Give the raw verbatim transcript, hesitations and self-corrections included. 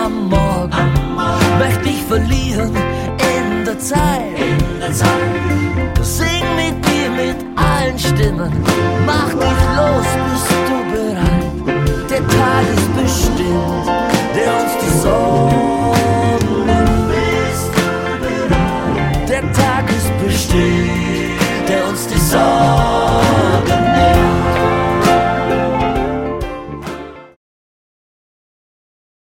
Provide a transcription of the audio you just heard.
am Morgen, am Morgen möchte ich verlieren in der Zeit. in der Zeit. Sing mit dir mit allen Stimmen, mach dich los bis